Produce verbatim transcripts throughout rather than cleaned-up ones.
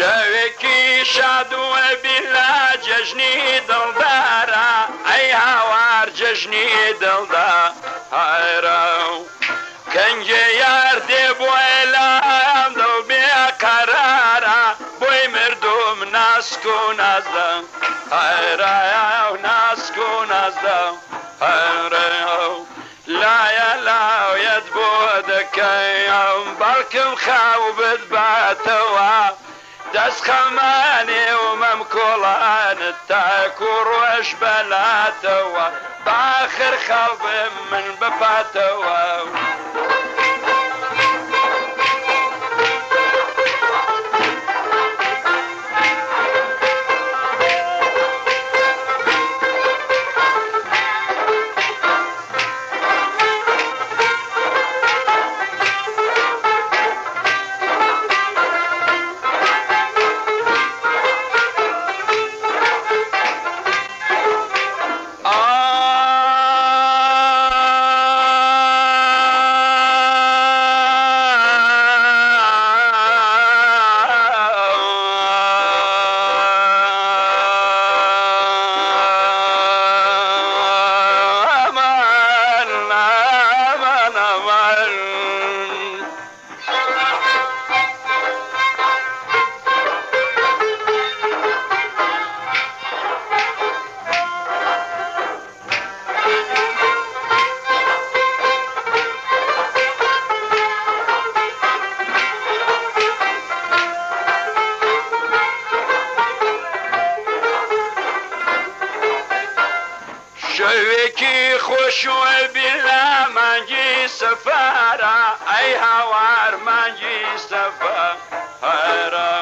شوێکی شادووە بیلا جەژنی دڵدارە ئەی هاوار جەژنی دڵدا هایرە کەنجێ یار دێ بۆی لام دڵ بێ قەرارە بۆی مردوم ناسک و نازدە هایرایە و ناسک و نازدە هایرە لایە لاویەت بۆ دەکەیم بەڵکم خاو بتباتەوە دەست خەمانێ و مەم کۆڵانت تاکو و ڕۆژ بەلاتەوە باخر خەڵبم من بپاتەوە شوێکی خۆشوە بیلا مانگی سەفارە ئەی هاوار مانگی سەفارە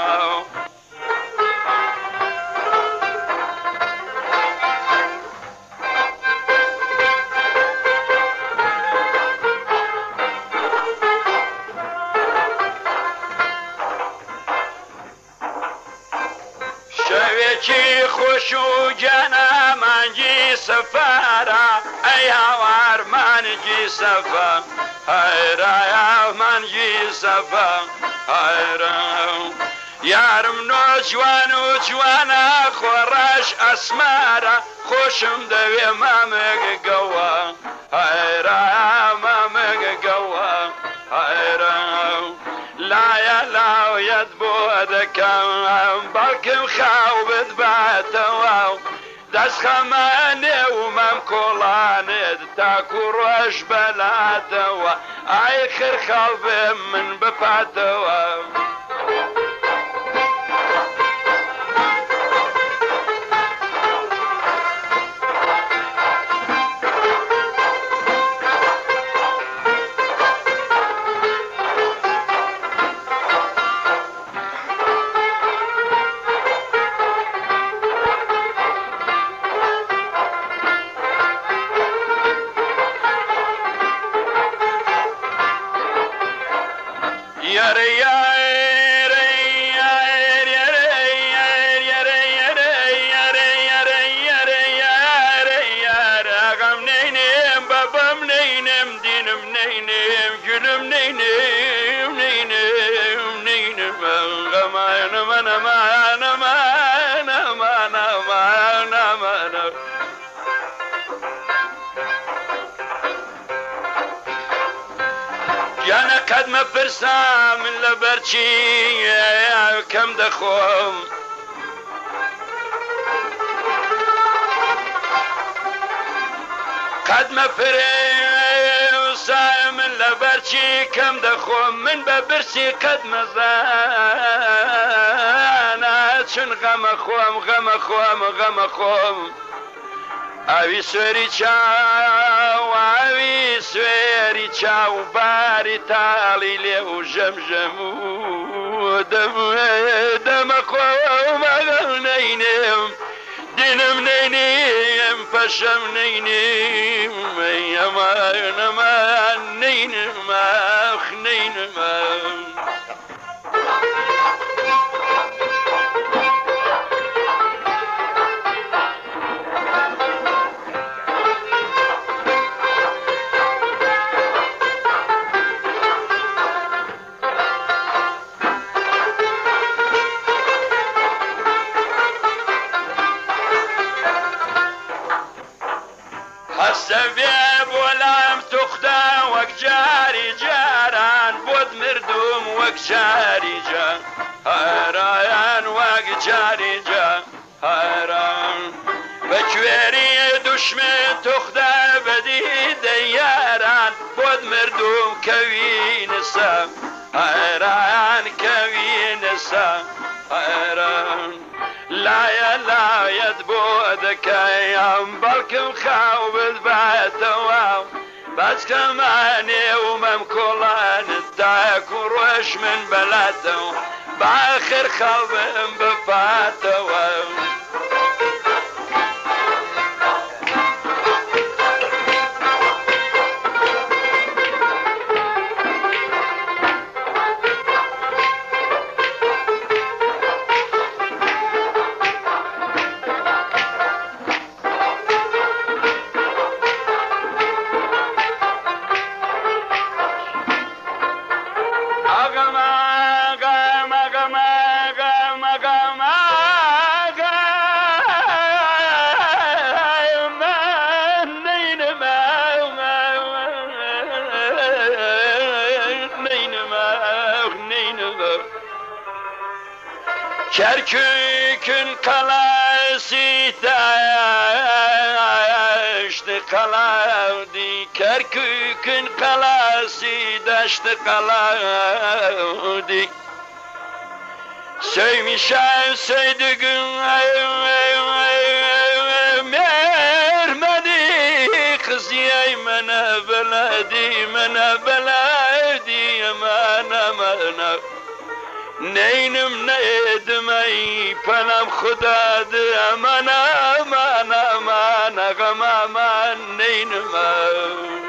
شوێکی خۆش و گیانە مانگی سەفارە ئەی هاوار مانگی سەفا هایرایە مانگی سەفا هایرە یارم نۆ جوان و جوانە خۆڕەش ئەسمارە خۆشم دەوێ مامێک گەوە هایرایە مامێک گەوە هایرە لایە لاویەت بۆ دەکەم بەڵکم خاو بتباتەوە دەست خەمانێ و مەم کۆڵانێت تاکو و ڕۆژ بەلاتەوە ئای خر خەڵبم من بپاتەوە گیانە قەت مەپرسا من لەبەرچی کەم دەخۆم قەت مەپرسا من لەبەرچی کەم دەخۆم من بە برسی قەت مەزانە چون غەمە خۆم غەمە خۆم غەمە خۆم ئاوی سوێری چاو ئاوی سوێری چاو باری تاڵی لێ و ژەمژەم و دەمە خۆمەگەڵ نەینێم دینم نەینێم پەشەم نەینێم ئەمانەمان نەینم ئاخ نەینم وەک جاری جاران بۆت مردوم وەک جاری جار هەرایان وەک جاری جار هەران بە کوێری دوشمن توخدا بەدی دەیاران بۆت مردوم کەوی نسە هەرایان کەوی نسە هەران لایە لایەت بۆ دەکەیان بەڵکم خاو بباتەوە بەچکەمانێ و مەم کۆڵانت داک و ڕۆژ من بەلاتەوە باخر خەڵبم بپاتەوە Kerkük'ün kalası taştı kalavdi Kerkük'ün kalası taştı kalavdi Sevmişem sevdiğim mermedi Kız yeymene beledi mene beledi aman aman Neynim neydim ey panam xudadı aman aman aman ağam aman neynim ey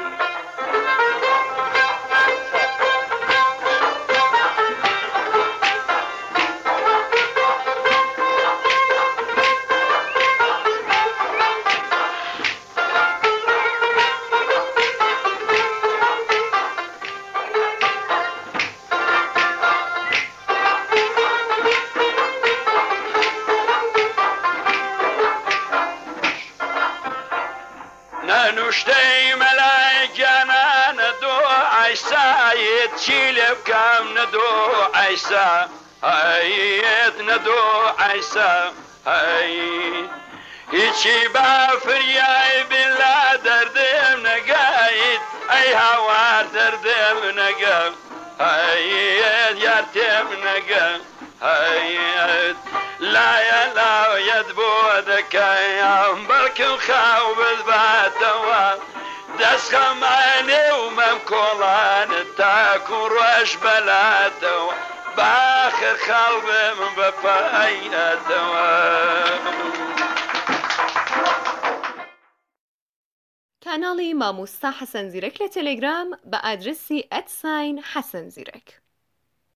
نوشتي ملايكنا ندو عيسى يتشيلب كم ندو عيسى هيت ندو عيسى هي هيجي بافرياي بلا دردم نقايد اي هوا دردم نقا هيت يرتم نقا هيت لا يا لا يدبودك يا بركم خاوب باتوا دس خماني ومم كولان تاكو روش بلاتوا باخر خلب من بفايتوا کانالی مامۆستا حەسەن زیرەک لە تەلەگرام بە ئادرسی ئەت ساین حەسەن زیرەک.